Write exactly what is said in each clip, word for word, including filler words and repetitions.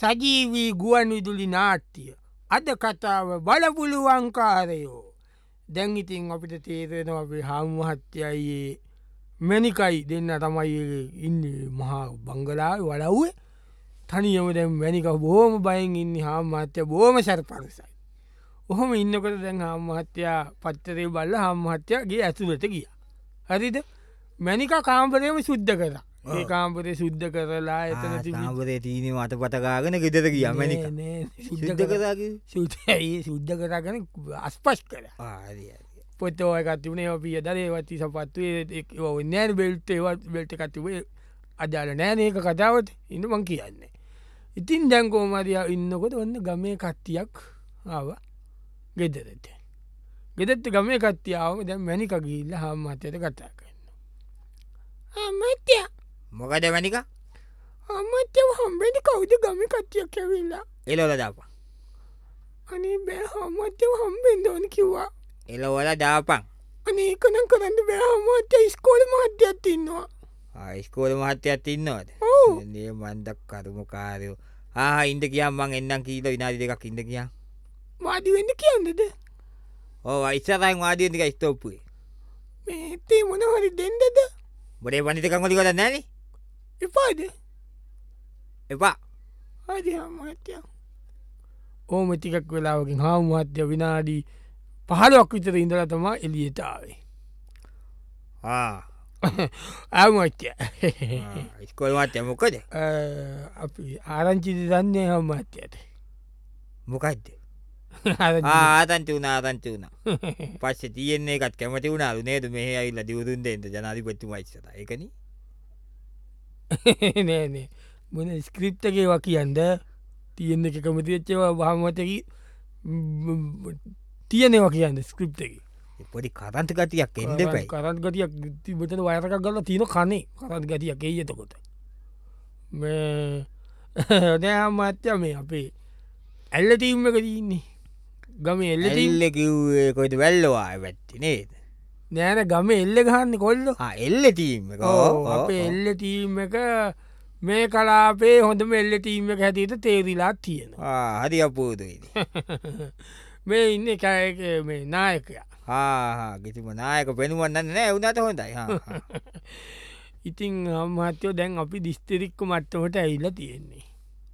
සජීවී ගුවන් විදුලි නාට්‍ය අද කතාව බලපුළුවංකාරයෝ. දැන් ඉතින් අපිට තේරෙන අපේ හාමුමහත්තයයේ මැනිකයි දෙන්න තමයි ඉන්න මහා බංගලාව වලව්වේ තනියම දැම් වැනික බෝම බයෙන් ඉන්න හාමහත්‍ය බෝම සැර පරසයි. ඔහොම ඉන්නකොට දැන් හාමහත්‍යයා පත්තරේ බල්ල හාමහත්‍යයාගේ ඇතුළට ගිය. හරිද මැනික කාම්පරයම සුද්ධ කර ඒ කාම්පරේ සුද්ධ කරලා එතන කාම්පරේ තීන මත පටකාගෙන ගෙදර ගිය මැනික සුද්ධ කරගේ සුතයේ සුද්ධ කරගෙන අස්පස් කර පොතෝ එකතිවනේ පිය දරේ වති සපත්තුවේ නෑන බෙල්ට ඒවත් බෙල්ට කතිවේ අජාල නෑන ඒක කතාවට ඉන්න මං කියන්නේ. ඉතින් දැන්කෝමරය ඉන්නකොට ඔන්න ගමේ කට්ටියක් ආව ගෙදරට ගෙදෙත්ත ගමේ කත්තියාව දැන් මැනික ගිල්ල හාමත්‍යයට කතා කරන්න. අමත්‍ය මොකද මැනික අමත්‍ය හම්බෙනි කවුද ගම කට්ටියක් කැවිල්ලා එලෝල දාපන් අනේ බෑ හාමත්‍යව හම්බෙන් දෝන කිව්වා එලවල දාපන් අනේ කනම් කරන්න බෑ හාමත්‍ය ස්කෝල මහත්‍යයක් ඉන්නවා. ස්කෝල මහත්තයත් ඉන්නවද නේ මන්දක් කරුම කාරයෝ ආ ඉන්ද කියම් මං එන්නම් කීල විනාදි දෙකක් ඉද කියා වාදිවෙන්න කියන්නද ඕ ඉස්සරයින් වාදියතික ස්තෝප්පුේ මේතේ මොනහරි දෙන්නද බොඩේ පනිතකංගොලි කල නැන එපාද එපා ආදි හාමත්‍ය ඕම ටිකක් වෙලාවකින් හාමුමත්‍ය විනාඩී පහලක් විතර ඉඳලා තමා එලියතාවේ ආමත්‍ය ස්කොල්මත්ය මොකද අපි ආරංචිති දන්නේ හම්මත්‍යයට මොකක්ද ආතන්ති වුණ ආතන්ති වුණ පස්ස තියන්නේ එකත් කැමති වුණාරු නේද මෙහ අයිල්ල දිවරුන්ද එද ජනාධිපත්තුමයිස්සත එකන නෑනේ මොන ස්ක්‍රිප්තකේවා කියන්ද තියෙන්න එක කමතිච්චවා බහමතකි තියනවා කියන්න ස්ක්‍රිප්තක පොඩි කරන්ත ගතියක් එන්ඩ පයි කරත් ගතියක් තිබට වයරක ගල තියන කනේ කරත් ගතියක් එයතකොට නෑහමත්‍ය මේ අපේ ඇල්ල තීම එක තින්නේ ගම එල්ල එල්ල කිව්වේ කොයිට වැල්ලවා වැත්ති නේද නෑන ගම එල්ල ගහන්න කොල්ල එල්ල තීම අපේ එල්ල තීම එක මේ කලාපේ හොඳම එල්ල තීම එක හැටියට තේරිලා තියෙන හරි අපූදයිද මේ ඉන්න කෑක මේ නායකයා ගිතිම නායක පෙනුවන්න නෑ වුනට හොඳයි ඉතිං හම්මහත්‍යයෝ දැන් අපි දිස්තරික්ක මට්ටමට ඇයිල්ල තියෙන්නේ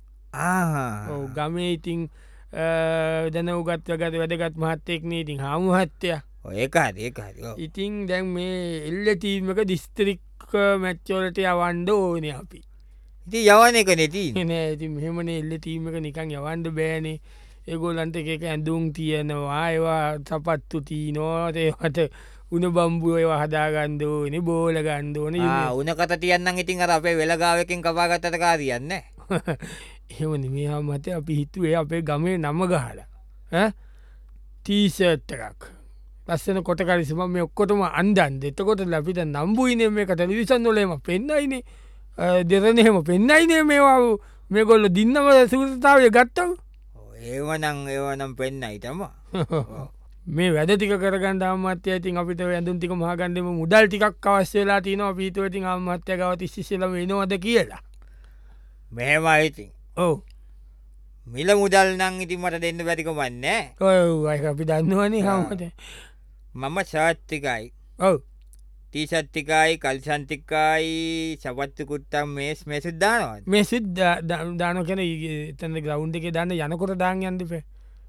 ගමේ ඉතිං දැන උගත්ව ගත වැදගත් මහත්තෙක්නේ ඉතින් හාමුහත්තය ඒක ඒක ඉතිං දැන් මේ එල්ල තීමක දිස්තරික්ක මැච්චෝලට යවන්ඩ ඕන අපි ඉති යවන එක නැති නෑ ඉති මෙහෙමන එල්ල තීමක නිකන් යවන්ඩ බෑනේ ඒගොලන්ට එක ඇඳුම් තියෙනවා ඒවා සපත්තු තිීනෝතේට උන බම්බුව ඒවා හදාගන්දෝන බෝල ගන්දෝන උනකට තියන්න ඉතින් අර අපේ වෙලගාවකින් කපාගත්තට කාරයන්න එහෙමනි මේ මත අපි හිතුවේ අපේ ගමේ නම ගහලා තීසට්ටකක් ලස්සන කොට කරිසිම මේ ඔක්කොටම අන්දන් එතකොට ලපිට නම්බුයින මේ ටෙලිවිසන් නොලේම පෙන්නයිනේ දෙරනෙහෙම පෙන්නයිනේ මේවා මේ ගොල්ල දින්නම සූරතාවය ගත්තව ඒවනං ඒවනම් පෙන්න්න ඉතම මේ වැඩටික කරගන්න අමත්‍ය ඉතින් අපිට ඇඳුන්තික මහගන්ඩම මුදල් ටිකක් අවශ්‍යලා තියන පීතුවතින් අමත්‍ය ගවත ශිෂලම වෙනවද කියලා මෙහෙම ඉතින් ඕ මිල මුදල් නං ඉතින් මට දෙන්න පැතිකමන්න ඔය අපි දන්නවන හමට මම ශාත්තිකයි ඔව තීසත්තිකයි කල්සන්තිකයි සපත්තුකුත්තම් මේස් මේ සුද්දානවා මේ සිද්ද දාන කැන තැන ග්‍රවුන්් එක දන්න යනකොට දාන් යන්දපේ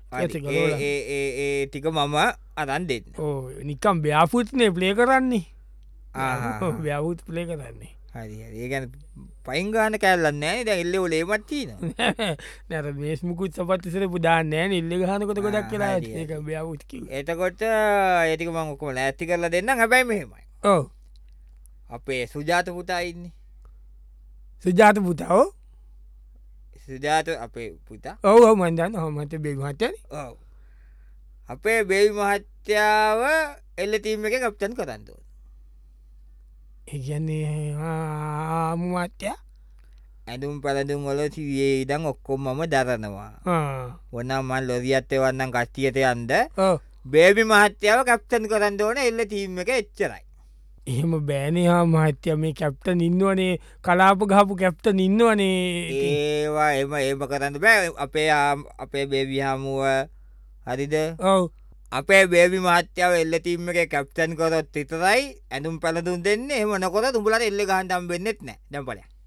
ඒ ටික මම අරන් දෙන්න ඕ නිකම් ව්‍යාපුත්නේ ප්ලේ කරන්නේ ව්‍යවුත් ප්ලේ කරන්නේ හරි ඒගැන පයිංගාන කැල්ලන්න ෑ ද එල්ල ලේමත්තින නැර මේස්මුකුත් සපත්තිසර පුදාන්න ෑ එල්ල ගහනකොට ගොඩක් කියලා ඒක ව්‍යවුත්ක එතකොට ඒටික මංකොම ඇත්ති කරලා දෙන්න හැබැයි මෙහෙමයි ඕ අපේ සුජාත පුතා ඉන්නේ සුජාත පුතාව සුජාත අපේ පුතා ඔව මන්දන්න හොමත බෙල් මහත්තයන ඔව අපේ බෙල් මහත්‍යාව එල්ල තීම එක කප්ටන් කරන්නතුව ඒගන්නේ ආමුමත්‍ය ඇඳුම් පලඳුම් වල සිවේ ඉදං ඔක්කොම් මම දරනවා ඔන්නමන් ලොරියත්තය වන්නන් කස්්ටියට යන්ද බේබි මහත්‍යාව කප්ටන් කරන්න ඕන එල්ල තීම එක එච්චරයි එහෙම බෑනේ හා මහත්‍ය මේ කැප්ටන් ඉන්නවනේ කලාප ගහපු කැප්ටන් ඉන්නවනේ ඒවා එම ඒම කරන්න බෑ අපේ ආම්- අපේ බේවි හමුව හරිද ඔව අපේ බේවි මහත්‍යාව එල්ලතීම එක කැප්ටන් කොරොත් විතරයි ඇඳුම් පැළඳුම් දෙන්න එම නොකොර තුඹලට එල්ල ගහන්ටම් වෙන්නෙත් නෑ දැම්පලය